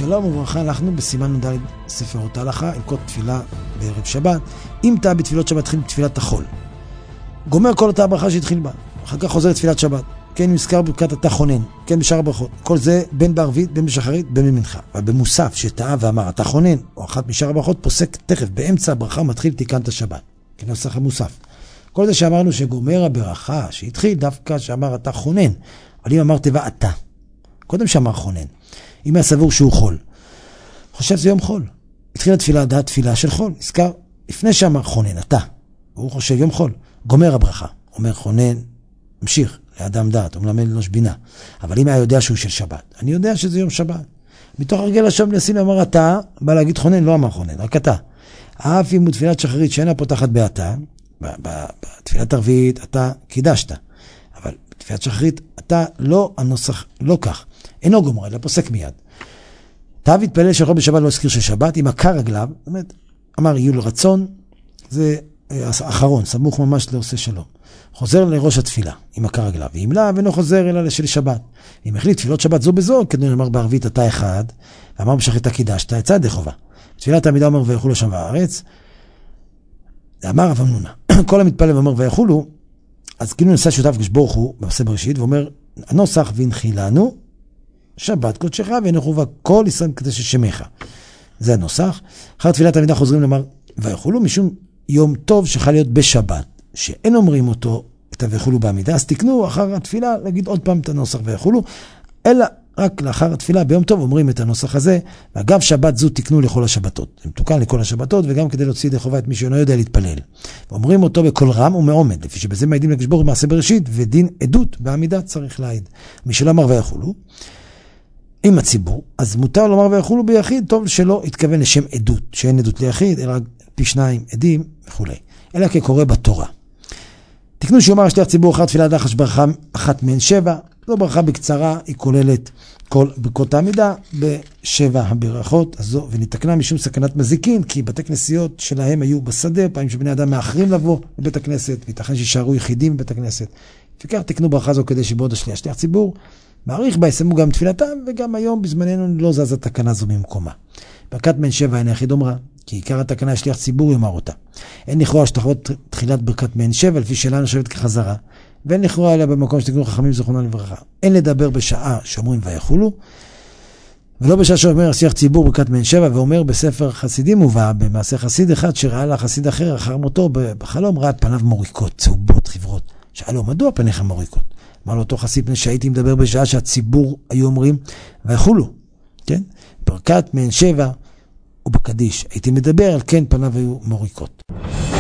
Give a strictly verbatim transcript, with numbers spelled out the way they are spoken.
שלום וברכה, אנחנו בסימן נ"ד ספר אותה הלכה, הלכות תפילה בערב שבת. אם תא בתפילות שבת התחיל בתפילת החול, גומר כל אותה הברכה שהתחיל בה, אחר כך חוזר לתפילת שבת, כן נזכר בברכת התא חונן, כן בשאר הברכות, כל זה בין בערבית, בין בשחרית, בין במנחה. אבל במוסף שטעה ואמר התא חונן או אחת משאר הברכות, פוסק תכף באמצע הברכה מתחיל תיקנת השבת, כנוסח המוסף. כל זה שאמרנו שגומר הברכה שהתחיל דווקא שאמר התא חונן, אבל אם אמר תיבה התא קודם שאמר חונן, אם היה סבור שהוא חול, חושב זה יום חול, התחילה תפילה דעת תפילה של חול, נזכר לפני שאמר חונן התא, והוא חושב יום חול, גומר הברכה, אומר חונן, המשיך לאדם דעת, הוא מלמד אנוש בינה. אבל אם היה יודע שהוא של שבת, אני יודע שזה יום שבת, מתוך הרגל השם לשים אמר התא, בא להגיד חונן, לא אמר חונן, רק התא. אף אם הוא תפילת שחרית שאינה פותחת בהתא, בתפילת ערבית אתה קידשת, אבל בתפילת שחרית אתה לא, הנוסח לא כך, אינו גומר, אלא פוסק מיד. תא והתפלל שחול בשבת לא הזכיר של שבת, עם עקר רגליו, זאת אומרת, אמר יהיו לרצון, זה אחרון, סמוך ממש לעושה שלום. חוזר לראש התפילה, עם עקר רגליו, ואם לא, ואינו חוזר אלא לשל שבת. אם החליט תפילות שבת זו בזו, כדי לומר בערבית אתה אחד, ואמר בשחרית קידשת, יצא ידי חובה. תפילת העמידה אומר ויחולו שם בארץ, אמר רב אמנונה, כל המתפלל ואומר ויחולו, אז כאילו נשא שותף כשברוך הוא, במעשה בראשית, ואומר, הנוסח והנחילנו, שבת קודשך ונחובה כל ישראל קדש שמך. זה הנוסח. אחר תפילת העמידה חוזרים לומר ויחולו, משום יום טוב שחל להיות בשבת, שאין אומרים אותו את הויחולו בעמידה, אז תקנו אחר התפילה להגיד עוד פעם את הנוסח ויחולו, אלא רק לאחר התפילה ביום טוב אומרים את הנוסח הזה, ואגב שבת זו תקנו לכל השבתות. זה מתוקן לכל השבתות, וגם כדי להוציא ידי חובה את מי שאינו יודע להתפלל. ואומרים אותו בכל רם ומעומד, לפי שבזה מעידים לקדוש ברוך הוא במעשה בראשית, ודין עדות בעמידה צריך להעיד. מי שלא אמר ויחולו, עם הציבור, אז מותר לומר ויחולו ביחיד, טוב שלא התכוון לשם עדות, שאין עדות ליחיד, אלא פי שניים עדים וכו'. אלא כקורא בתורה. תקנו שיאמר שליח ציבור אחר תפילה דחש ברכה אחת מהן שבע, זו ברכה בקצרה, היא כוללת כל ברכות העמידה בשבע הברכות הזו, ונתקנה משום סכנת מזיקין, כי בתי כנסיות שלהם היו בשדה, פעמים שבני אדם מאחרים לבוא לבית הכנסת, ויתכן שישארו יחידים בבית הכנסת. וכך תקנו ברכה זו כדי שבעוד השליח שליח ציבור, מעריך בה יסיימו גם תפילתם, וגם היום בזמננו לא זזה תקנה זו ממקומה. ברכת מן שבע אין היחיד אומרה, כי עיקר התקנה שליח ציבור יאמר אותה. אין לכאורה שתחוות תחילת ברכת מן שבע, לפי שאלה נחשבת כחזרה, ואין לכאורה אליה במקום שתקנו חכמים זכרונם לברכה. אין לדבר בשעה שאומרים ויחולו, ולא בשעה שאומר שליח ציבור ברכת מן שבע, ואומר בספר חסידים מובא, במעשה חסיד אחד שראה לה חסיד אחר אחר מותו בחלום, ראה פניו מוריקות, צהובות, חברות. שאל לו, מדוע פניך מוריקות? אמר לו אותו חסיד, שהייתי מדבר בשעה שהציבור היו אומרים ויחולו, כן? ברכת מן שבע ובקדיש הייתי מדבר על כן פניו היו מוריקות.